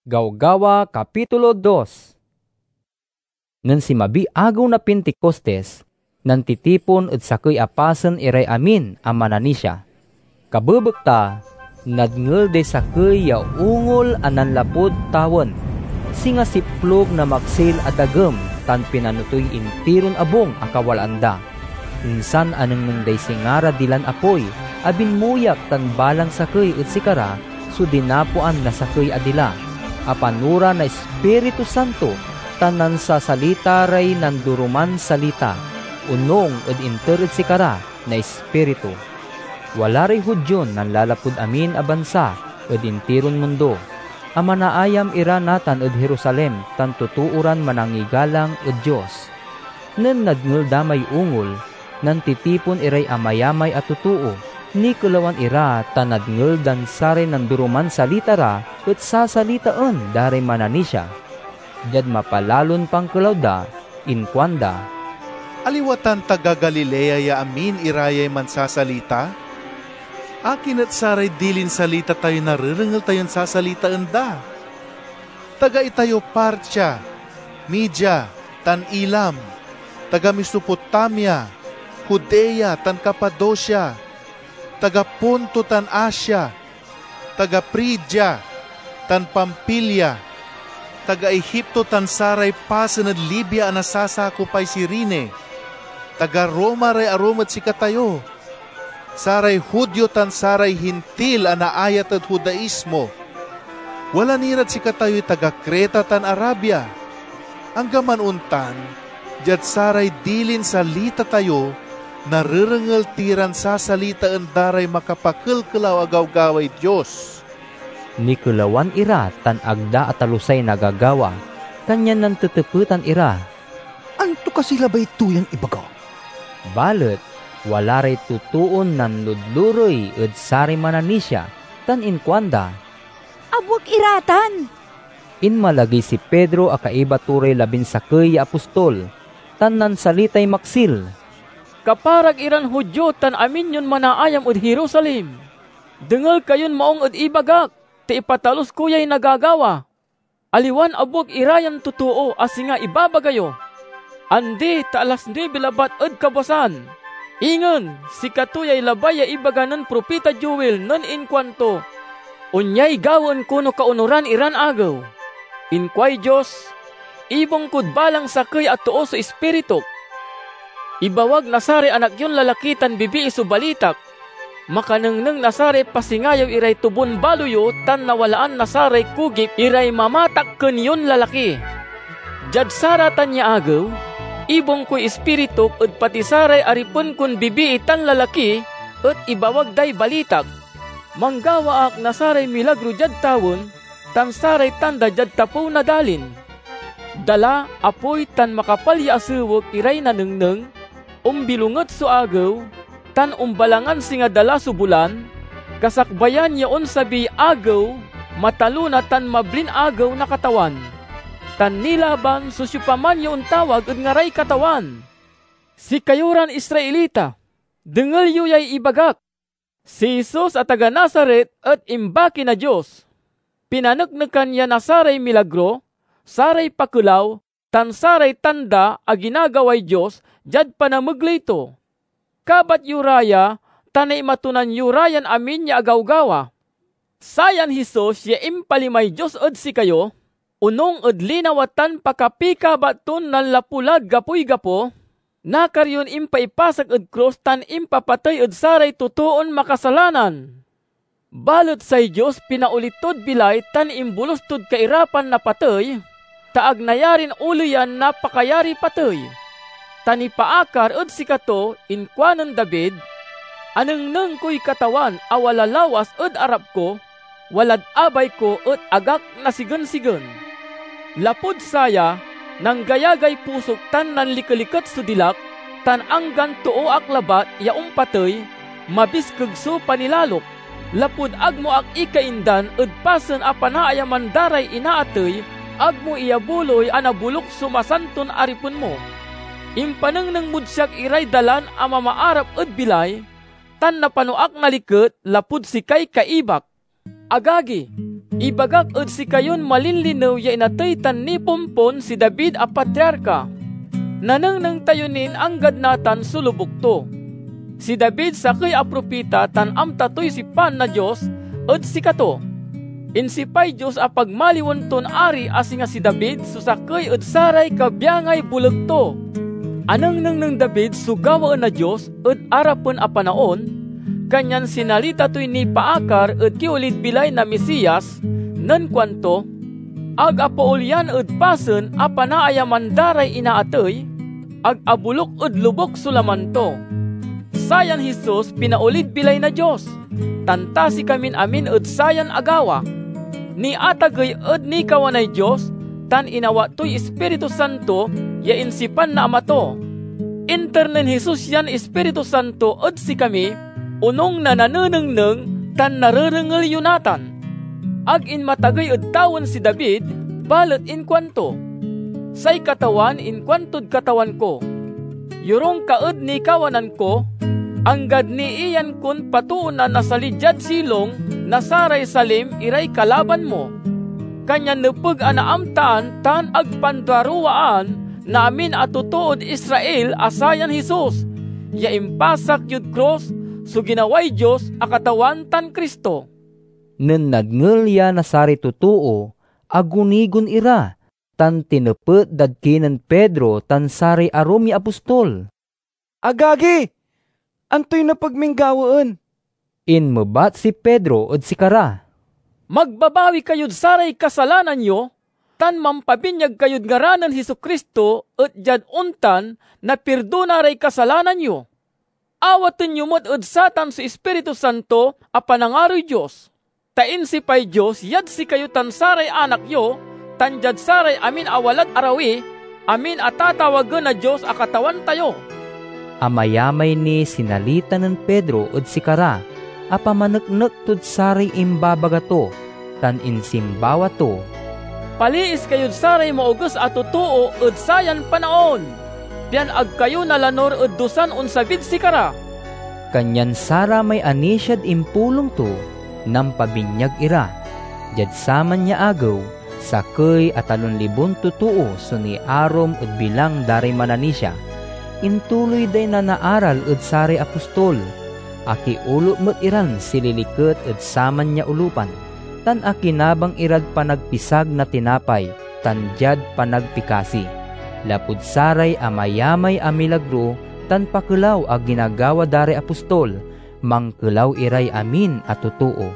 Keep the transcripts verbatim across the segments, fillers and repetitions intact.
Gawgawa Kapitulo dos. Ngan si mabi agaw na Pentekostes, nan titipon ed sakay apasen iray amin a mananisya. Kabebekta, nadngel de sakay ya ungol anan lapod tawon. Singa siplog na maksil at agem tan pinanutoy intiron abong akawalanda. Insan aneng nung day singara dilan apoy, abin muyak tan balang sakay ed sikara, so dinapuan na sakay adila. Apanura na Espiritu Santo, tanan sa salita ray nanduruman salita, unong ed inter ed sikara na Espiritu. Wala ray hudyon nan lalapud amin a bansa ed intiron mundo. Amanaayam ira natan ed Jerusalem tan tutuuran manangigalang ed Dios. Nen nadngel damay ungol, nan titipon iray amayamay at tutuo. Ni kulawan ira tanadngel dan sare nanduruman salita ra ket sasalitaan daray mananisya. Jad mapalalon pang kulawda inkwanda, aliwatan taga Galilea ya amin irayay man sasalita? Akin at saray dilin salita tayo narirengel tayon sasalitaan da. Taga itayo Partia, Media, tan Ilam, taga Mesopotamia, Judea tan Cappadocia, taga Ponto tan Asia, taga Phrygia tan Pamphylia, taga Ehipto tan saray pasen at Libya na sasakupay si Rene, taga Roma ray arumat si katayo, saray Hudyo tan saray Hintil anaayat at Judaismo, wala nirat si katayo taga Creta tan Arabia, ang gaman untan, jad saray dilin salita tayo, narirengel tiran sasalitaan daray makapakelkelaw agaw-gaway Diyos. Ni kulawan ira tan agda at alusay nagagawa, kanyan nan tetepetan ira. Anto kasila ba ito yung ibaga? Balet, wala ray tutuon nan ludluroy ed sari mananisya, tan inkwanda, abwag iratan! Inmalagi si Pedro a kaiba turay labinsakay apostol, tan nan salitay maksil. Kaparag iran Hudyo tan amin yun manaayam ud Jerusalem. Dengal kayon maong ud ibagak, ti ipatalos kuyay nagagawa. Aliwan abog irayan tutuo asi nga ibabagayo. Andi ta alas nuebe labat ud kabasan. Ingon, si katuyay labaya ibaganan propeta Joel non inkwanto. Unyay gawon kuno kaunuran iran agaw. Inkway Diyos, ibong kud balang sakay at tuo sa espiritu. Ibawag nasare anak yon lalakitan bibi isu balitak. Makanengneng nasare pasingayaw iray tubon baluyo tan nawalaan nasare kugip iray mamatak ken yon lalaki. Jad saratan niya agaw, ibong ko'y espiritu at pati saray aripon kun bibi itan lalaki at ibawag day balitak. Manggawa ak nasaray milagro jad tawon, tan saray tanda jad tapo na dalin. Dala apoy tan makapalya asuwag iray nanengneng, umbilungot su agaw, tan umbalangan singa dala su bulan, kasakbayan yaon sabi agaw, mataluna tan mablin agaw na katawan. Tan nilaban susyupaman yaon tawag at ngaray katawan. Si kayuran Israelita, dengel yuyay ibagak, si Jesus at taga Nazaret at imbaki na Diyos. Pinanagnakan ya na saray milagro, saray pakulaw, tan saray tanda a ginagaway Diyos, jad panamaglayto. Kabat yuraya, tanay matunan yurayan amin niya agawgawa. Sayan Hisos ya impalimay Diyos od si kayo, unong od linawatan pakapika baton nan lapulad gapoy-gapo, nakaryon impaipasak od cross tan impapatay od saray tutuon makasalanan. Balot say Diyos pinaulitod bilay tan imbulustod kairapan na patay, taag nayarin uliyan na pakayari patay. Tani paakar ud si kato inkwanan David, anengneng ko'y katawan awala lawas ud arap ko, walad abay ko ud agak nasigen-sigen. Lapud saya, nang gayagay pusok tan nanlikalikat sudilak, tan anggan tuo ak labat yaong patay, mabiskeg su panilalok. Lapud agmo ak ikaindan ud pasen a panaayaman daray inaatay, agmo iyabuloy anabulok sumasanton aripon mo. Impanengneng mudsyak iray dalan ama maarap ed bilay, tan napanuak naliket lapud si kay kaibak. Agagi, Ibagak ed si kayon malinlinaw ya inatay tan ni Pompon si David a patriarka. Nanangnang tayonin ang gadnatan sulubukto. Si David sakay a propita tan amtatoy si pan na Diyos ed si kato. Insipay Diyos a pagmaliwan ton ari asi nga si David susakay ed saray kabyangay bulagto. Anang nang nang David sugawaan na Diyos ed arapen a panaon, kanyan sinalita to'y ni paakar ed kiulid bilay na Mesiyas, nan kwanto, ag apaulyan ed pasen a panaayaman daray inaatay, ag abulok ed lubok sulamanto. Sayan Jesus pinaulid bilay na Diyos, tantasi kamin amin ed sayan agawa. Ni atagay ed ni kawanay Diyos, tan inawa to'y Espiritu Santo, ya insipan na amato. Internen Jesus yan Espiritu Santo ed si kami, unong nananenengneng tan narerengel yunatan. Ag in matagay ed tawon si David, balet in kwanto. Say katawan in kwantod katawan ko. Yurong kaed ni kawanan ko, anggad ni iyan kun patuunan na salidyad silong, nasaray salim iray kalaban mo. Kanya nepeg anaamtaan tan agpandaruwaan, namin atutuod Israel asayan Jesus, ya impasak yud cross, so ginaway Diyos akatawan tan Kristo. Nen nadngel ya nasari tutuo, agunigon ira, tan tinepet dadkinan Pedro tan sari arom ya apostol. Agagi! Antoy na pagminggawaan. Inmebat si Pedro od si kara. Magbabawi kayod saray kasalanan nyo, tan mampabinyag kayod ngaranan Hesukristo et jad untan na pirdona ray kasalanan nyo. Awaten nyo mo't ed satan sa Espiritu Santo a panangaroy Diyos. Tain si pay Diyos yad si kayo tan saray anak yo, tan jad saray amin awalad arawi, amin atatawagan na Diyos a katawan tayo. Amayamay ni sinalita ng Pedro ed si kara, apamaneknek tud saray imbabagato, tan insimbawa to. Paliis kayod saray maugus at totoo ed sayan panaon. Pian ag kayo nalanor ed dusan unsabid si kara. Kanyan sara may anisyad impulong to, nam pabinyag ira. Jad saman niya agaw, sakay at talon libon totoo so ni arom ed bilang daray mananisya. Intuloy day na naaral ed saray apostol. Aki ulo met iran sililiket ed saman niya ulupan. Tan akinabang irad panagpisag na tinapay, tan jad panagpikasi. Lapud saray amayamay a milagro, tan pakelaw a ginagawa dare apostol, mangkelaw iray amin at totoo.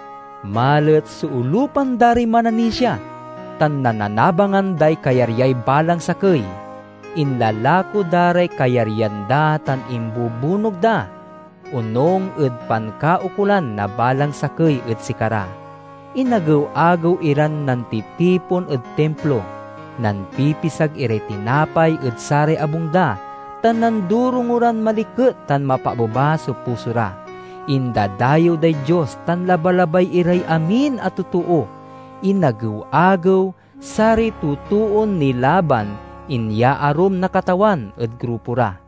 Malet suulupan dare mananisya, tan nananabangan day kayaryay balang sakay. Inlalako dare kayaryanda tan imbubunog da, unong ed pankaukulan na balang sakay ed sikara. Inagaw-agaw iran nan titipon ed templo, nan pipisag ire tinapay ed sare abungda, tan nandurunguran maliket tan mapababa so pusura. Indadayo day Diyos tan labalabay iray amin at totoo. Inagaw-agaw sari tutuon ni laban, inya arom na katawan ed grupura.